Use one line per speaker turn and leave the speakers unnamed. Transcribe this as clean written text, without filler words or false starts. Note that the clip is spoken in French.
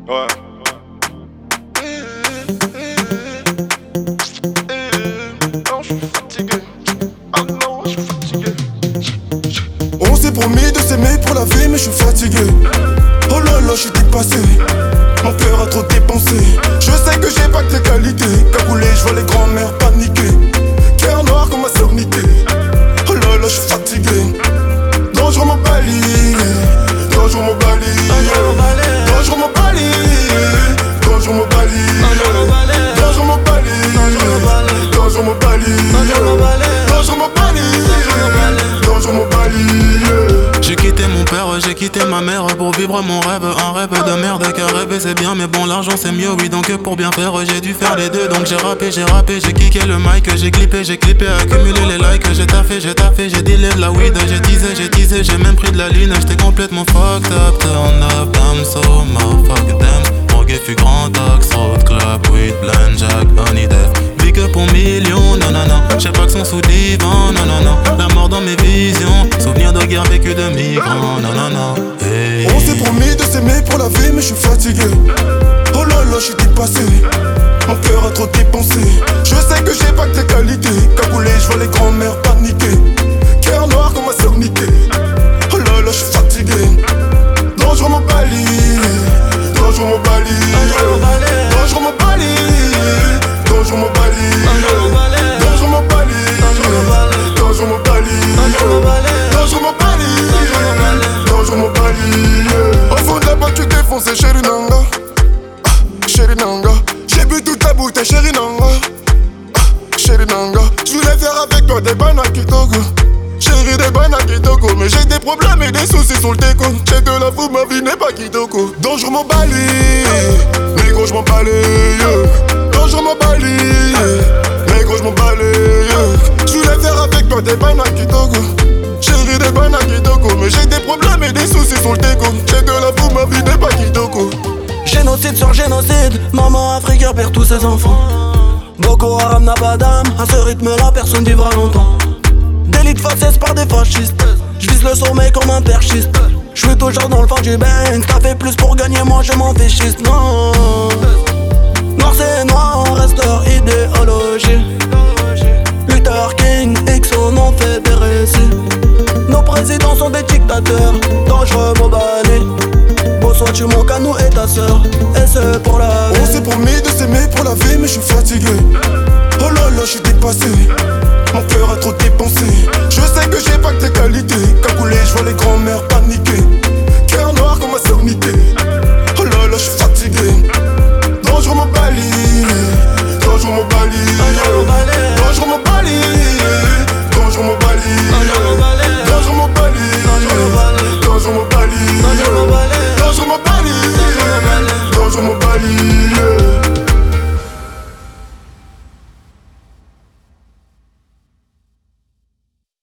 Ouais. Non, je suis fatigué. Ah non, je suis fatigué.
On s'est promis de s'aimer pour la vie, mais je suis fatigué. Oh là là, je suis dépassé. Mon cœur a trop dépensé. Je sais que j'ai pas que tes qualités. Cagoulé, je vois les grands-mères paniquer. Cœur noir comme ma sœur niquée. Oh là là, je suis fatigué. Dangereux mon bali. Dangereux mon bali. Dangereux mon bali. Dangereux mon bali. Dangereux mon bali. Dangereux mon bali. Dangereux mon bali. Dangereux mon bali.
J'ai quitté mon père, j'ai quitté ma mère pour vivre mon rêve. Un rêve de merde, car rêver c'est bien, mais bon l'argent c'est mieux, oui. Donc pour bien faire j'ai dû faire les deux. Donc j'ai rappé, j'ai kické le mic, j'ai clippé, accumulé les likes. J'ai taffé, j'ai dealé de la weed. J'ai teasé, j'ai même pris de la ligne. J'étais complètement fucked up, turn up, damn so fuck them. Morgue fut grand axe, road club, weed, blend, jack, honey death. Vie que pour millions, non non non. J'ai pas que son sous divan, non non non. La mort dans mes visions, souvenir de guerre vécue de migrants, non non non. Hey.
On s'est promis de s'aimer pour la vie, mais je suis fatigué. Oh là là, je suis dépassé. Mon cœur a trop dépensé. Je sais que j'ai pas que tes qualités. Cagoulé, je vois les grands-mères paniquer. Cœur noir comme ma sœur niquée. Oh là là, je suis fatigué. Dangereux mon bali. Dangereux mon bali. Dangereux mon bali. Dangereux mon bali. Dangereux mon bali. Dangereux mon bali. Dangereux mon bali. Dangereux mon bali. Au fond de la boîte tu défoncé chéri Nanga. Chéri Nanga. J'ai bu toute ta bouteille chéri Nanga. Chéri Nanga. J'voulais faire avec toi des bannes à Kitoko. Chéri des bannes à Kitoko. Mais j'ai des problèmes et des soucis sur le déco. J'ai de la fou, ma vie n'est pas Kitoko. Dangereux mon bali. Négro j'm'en balais. Dangereux mon bali. Négro j'm'en balais. J'voulais faire avec toi des bannes à Kitoko. Chéri des bannes à Kitoko. Mais j'ai des problèmes et des soucis sur le déco. J'ai de la fou, ma vie n'est pas Kitoko.
Génocide sur génocide, maman africaine perd tous ses enfants. Boko Haram n'a pas d'âme, à ce rythme-là personne vivra longtemps. Délit de faciès par des fascistes, j'vise le sommet comme un perchiste. J'suis toujours dans le fond du bang, t'as fait plus pour gagner, moi je m'en fais schiste, non. Noir c'est noir, on reste leur idéologie. Luther King, Exxon ont fait des récits. Nos présidents sont des dictateurs, dangereux mobalés. Soit tu manques à nous et ta sœur, et c'est pour la vie.
On s'est promis de s'aimer pour la vie, mais je suis fatigué. Oh là là, je suis dépassé. Mon cœur a trop dépensé.